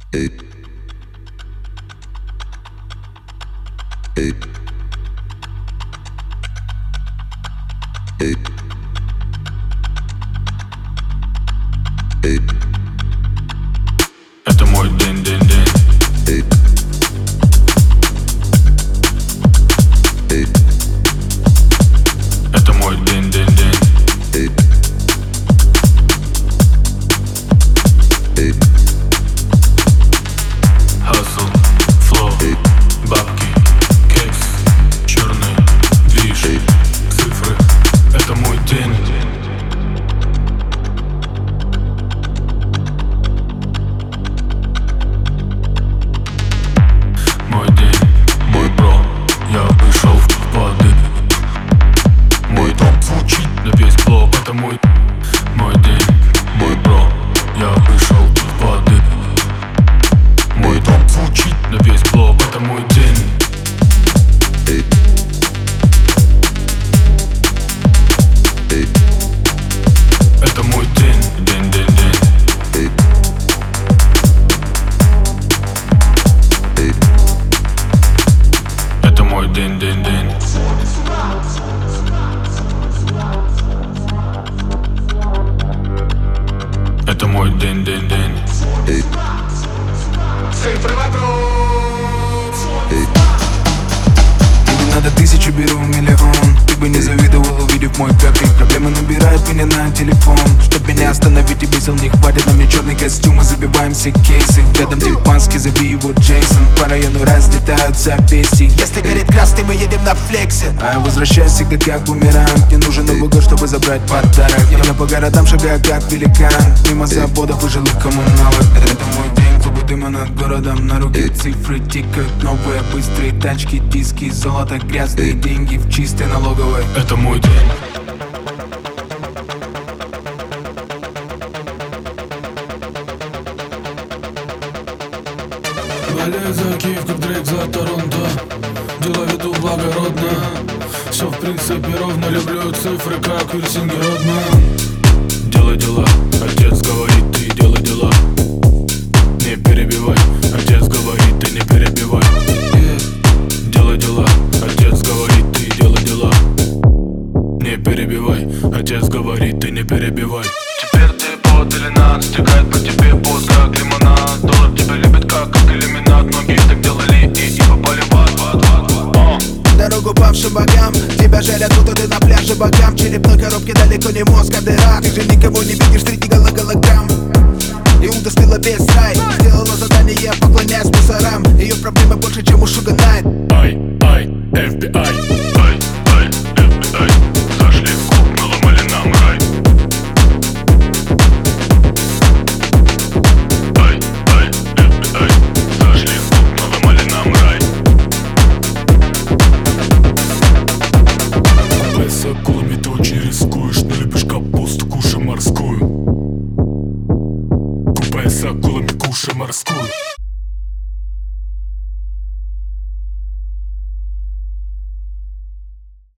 Это мой день-день-день. Это мой день-день-день. Hustle, flow, бабки, кекс, черный движ, цифры. Это мой день. Мой день, мой бро, я вышел в воды. Мой дом звучит на весь блок, это мой день, мой бро, я вышел в воды. Мой дом звучит на весь блок, это мой день. Это мой день, день-день-день. Это мой день-день-день. Это мой день-день-день. Тебе надо 1000, беру миллион. Ты бы не завидовал, увидев мой пятый. Проблемы набирают меня на телефон. Чтоб меня остановить и весел не хватит. На мне черный костюм и забиваем все кейсы. Рядом тюльпанский, зови его Джейсон. По району разлетаются песни. Если горит красный, мы едем на флексе. А я возвращаюсь всегда как бумеранг. Мне нужен Новый год, чтобы забрать подарок. Я по городам шагаю как великан. Мимо заводов и жилых коммуналок. Это мой день, клубы дыма над городом. На руке цифры тикают, новые быстрые тачки, диски, золото, грязные деньги в чистой налоговой. Это мой день. Болею за Киев, как Дрейк за Торонто. Дела веду благородно. Все в принципе ровно. Люблю цифры, как Вильсинги Родман. Делай дела, отец говорит, ты делай дела. Не перебивай, отец говорит, ты не перебивай. Делай дела, отец говорит, ты делай дела. Не перебивай, отец говорит, ты не перебивай. Теперь ты под или над, стекает по тебе пот, как лимонад. Доллар тебя любит как иллюминат. Многие так делали и попали в ад. Дорогу павшим богам. Тебя жарят, будто ты на пляже богам. Черепной коробке далеко не мозг, а дыра. Ты же никого не видишь среди голограмм. Иуда слила весь рай. Сделала задание, поклоняясь мусорам. Ее проблемы больше, чем у Шуга Найт. Ай, FBI. Ай, FBI. Зашли в клуб, наломали нам рай. Ай, FBI. Зашли в клуб, наломали нам рай. С акулами ты очень рискуешь, но любишь капусту, кушай морскую. Купай с акулами, кушай морскую.